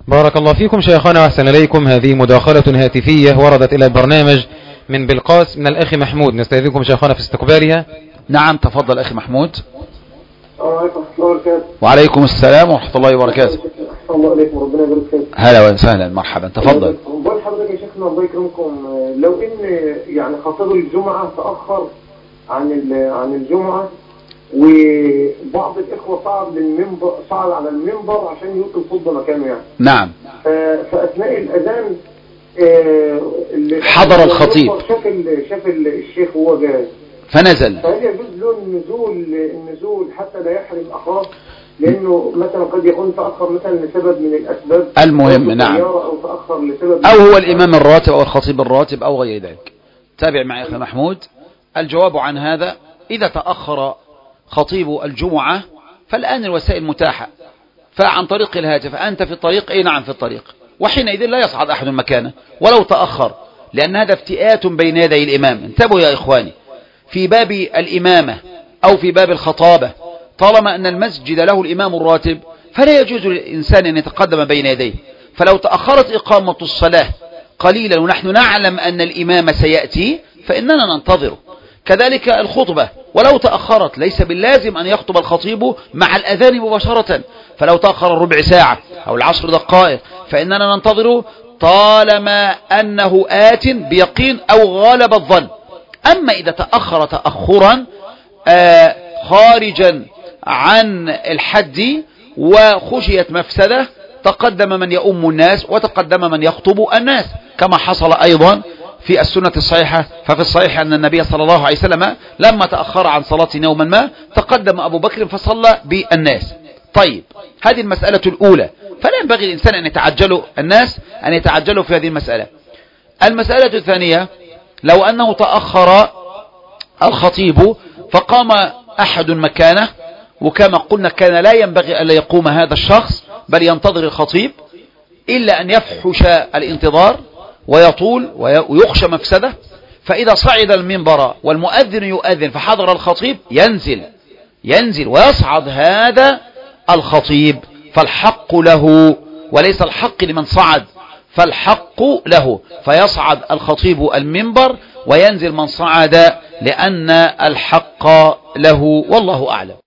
بارك الله فيكم شيخنا وأحسن إليكم. هذه مداخلة هاتفية وردت إلى البرنامج من بلقاس من الأخ محمود، نستأذنكم شيخنا في استقبالها. نعم تفضل أخي محمود. وعليكم السلام ورحمة الله وبركاته. الله عليكم وربنا يبارك فيك. هلا وسهلا مرحبا تفضل. بقول حضرتك يا شيخنا الله يكرمكم، لو ان يعني خطيب الجمعة تأخر عن الجمعة وبعض الإخوة صعد على المنبر عشان يلقي الخطبة مكانه يعني. نعم. فأثناء الأذان حضر الخطيب شاف الشيخ وهو جاهز فنزل، فهل يجوز له النزول حتى لا يحرم أخاه؟ لأنه مثلا قد يكون تأخر مثلا لسبب من الأسباب المهم. نعم. أو تأخر لسبب أو هو الإمام الراتب أو الخطيب الراتب أو غير ذلك. تابع معي أخي محمود. الجواب عن هذا: إذا تأخر خطيب الجمعة فالآن الوسائل متاحة، فعن طريق الهاتف أنت في الطريق، أي نعم في الطريق، وحينئذ لا يصعد أحد مكانه ولو تأخر، لأن هذا افتئات بين يدي الإمام. انتبهوا يا إخواني، في باب الإمامة أو في باب الخطابة طالما أن المسجد له الإمام الراتب فلا يجوز للإنسان أن يتقدم بين يديه. فلو تأخرت إقامة الصلاة قليلا ونحن نعلم أن الإمام سيأتي فإننا ننتظره. كذلك الخطبة ولو تأخرت ليس باللازم أن يخطب الخطيب مع الأذان مباشرة، فلو تأخر ربع ساعة أو 10 دقائق فإننا ننتظره طالما أنه آت بيقين أو غالب الظن. أما إذا تأخر تأخرا خارجا عن الحد وخشيت مفسدة تقدم من يؤم الناس وتقدم من يخطب الناس، كما حصل أيضا في السنة الصحيحة. ففي الصحيح أن النبي صلى الله عليه وسلم لما تأخر عن صلاة يوما ما تقدم أبو بكر فصلى بالناس. طيب، هذه المسألة الأولى، فلا ينبغي الإنسان أن يتعجلوا الناس أن يتعجلوا في هذه المسألة. المسألة الثانية: لو أنه تأخر الخطيب فقام أحد مكانه، وكما قلنا كان لا ينبغي أن يقوم هذا الشخص بل ينتظر الخطيب، إلا أن يفحش الانتظار ويطول ويخشى مفسده. فإذا صعد المنبر والمؤذن يؤذن فحضر الخطيب ينزل ويصعد هذا الخطيب، فالحق له وليس الحق لمن صعد، فالحق له، فيصعد الخطيب المنبر وينزل من صعد لأن الحق له، والله أعلم.